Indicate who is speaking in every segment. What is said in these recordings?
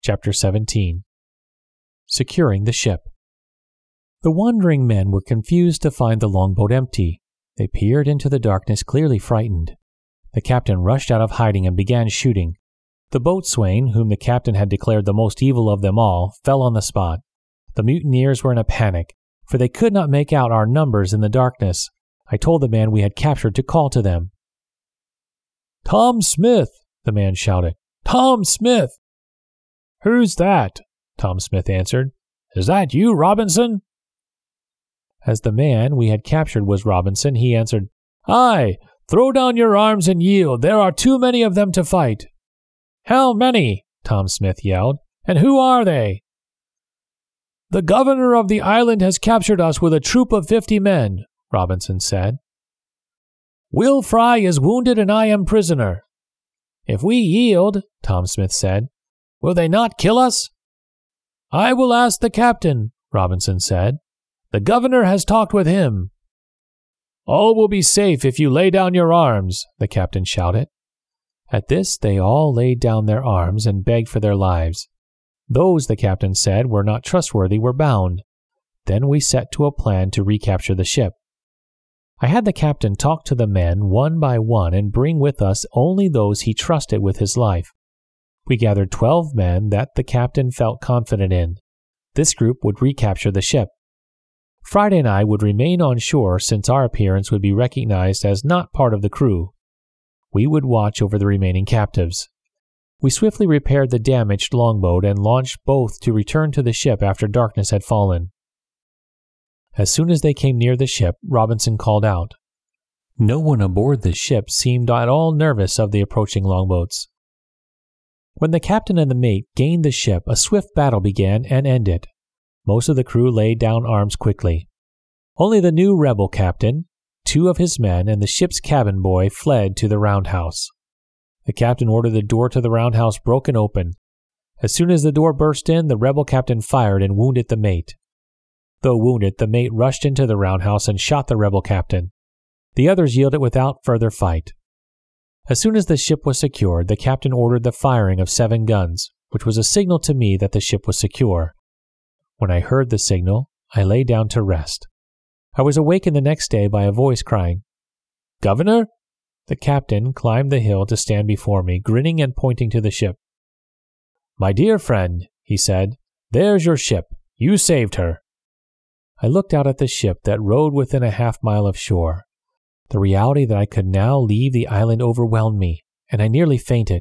Speaker 1: Chapter 17. Securing the ship. The wandering men were confused to find the longboat empty. They peered into the darkness, clearly frightened. The captain rushed out of hiding and began shooting. The boatswain, whom the captain had declared the most evil of them all, fell on the spot. The mutineers were in a panic, for they could not make out our numbers in the darkness. I told the man we had captured to call to them. "Tom Smith!" the man shouted. "Tom Smith!" "Who's that?" Tom Smith answered. "Is that you, Robinson?" As the man we had captured was Robinson, he answered, "Aye, throw down your arms and yield. There are too many of them to fight." "How many?" Tom Smith yelled. "And who are they?" "The governor of the island has captured us with a troop of 50 men, Robinson said. "Will Fry is wounded and I am prisoner." "If we yield," Tom Smith said, "will they not kill us?" "I will ask the captain," Robinson said. "The governor has talked with him." "All will be safe if you lay down your arms," the captain shouted. At this they all laid down their arms and begged for their lives. Those, the captain said, were not trustworthy were bound. Then we set to a plan to recapture the ship. I had the captain talk to the men one by one and bring with us only those he trusted with his life. We gathered 12 men that the captain felt confident in. This group would recapture the ship. Friday and I would remain on shore since our appearance would be recognized as not part of the crew. We would watch over the remaining captives. We swiftly repaired the damaged longboat and launched both to return to the ship after darkness had fallen. As soon as they came near the ship, Robinson called out. No one aboard the ship seemed at all nervous of the approaching longboats. When the captain and the mate gained the ship, a swift battle began and ended. Most of the crew laid down arms quickly. Only the new rebel captain, 2 of his men, and the ship's cabin boy fled to the roundhouse. The captain ordered the door to the roundhouse broken open. As soon as the door burst in, the rebel captain fired and wounded the mate. Though wounded, the mate rushed into the roundhouse and shot the rebel captain. The others yielded without further fight. As soon as the ship was secured, the captain ordered the firing of 7 guns, which was a signal to me that the ship was secure. When I heard the signal, I lay down to rest. I was awakened the next day by a voice crying, "Governor?" The captain climbed the hill to stand before me, grinning and pointing to the ship. "My dear friend," he said, "there's your ship. You saved her." I looked out at the ship that rode within a half-mile of shore. The reality that I could now leave the island overwhelmed me, and I nearly fainted.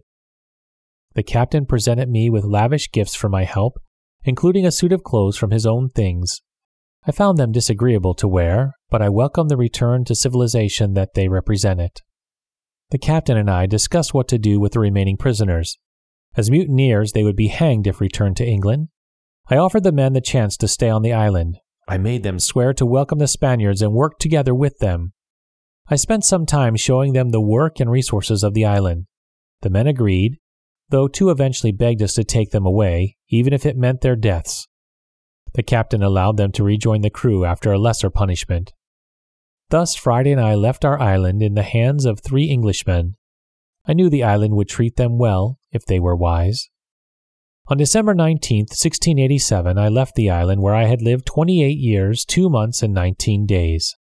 Speaker 1: The captain presented me with lavish gifts for my help, including a suit of clothes from his own things. I found them disagreeable to wear, but I welcomed the return to civilization that they represented. The captain and I discussed what to do with the remaining prisoners. As mutineers, they would be hanged if returned to England. I offered the men the chance to stay on the island. I made them swear to welcome the Spaniards and work together with them. I spent some time showing them the work and resources of the island. The men agreed, though 2 eventually begged us to take them away, even if it meant their deaths. The captain allowed them to rejoin the crew after a lesser punishment. Thus Friday and I left our island in the hands of 3 Englishmen. I knew the island would treat them well if they were wise. On December 19, 1687, I left the island where I had lived 28 years, 2 months, and 19 days.